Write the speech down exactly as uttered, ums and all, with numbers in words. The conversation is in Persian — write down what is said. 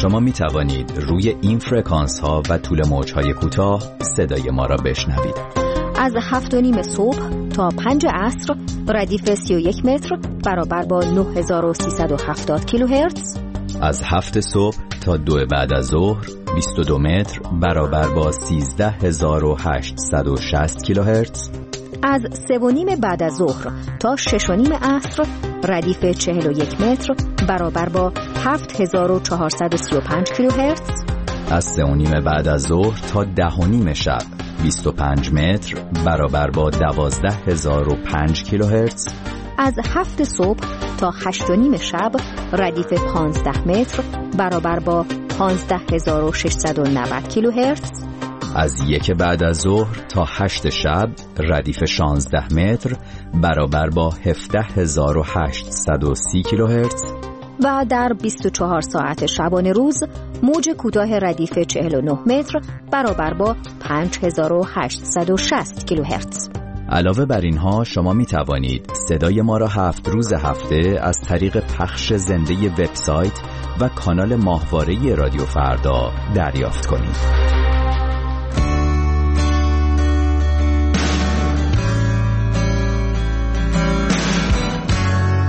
شما می توانید روی این فرکانس ها و طول موج های کوتاه صدای ما را بشنوید. از هفت و نیم صبح تا پنج عصر ردیف سی و یک متر برابر با نه هزار و سیصد و هفتاد کیلوهرتز. از هفت صبح تا دو بعد از ظهر بیست و دو متر برابر با سیزده هزار و هشتصد و شصت کیلوهرتز. از سه و نیم بعد از ظهر تا شش و نیم عصر ردیف چهل و یک متر برابر با هفت هزار و چهارصد و سی و پنج کیلوهرتز. از سه و نیم بعد از ظهر تا ده و نیم شب بیست و پنج متر برابر با دوازده هزار و پنج کیلوهرتز. از هفت صبح تا هشت و نیم شب ردیف پانزده متر برابر با پانزده هزار و ششصد و نود کیلوهرتز. از یک بعد از ظهر تا هشت شب ردیف شانزده متر برابر با هفده هزار و هشتصد و سی کیلوهرتز. و در بیست و چهار ساعت شبانه روز موج کوتاه ردیف چهل و نه متر برابر با پنج هزار و هشتصد و شصت کیلوهرتز. علاوه بر اینها شما می توانید صدای ما را هفت روز هفته از طریق پخش زنده وبسایت و کانال ماهواره رادیو فردا دریافت کنید.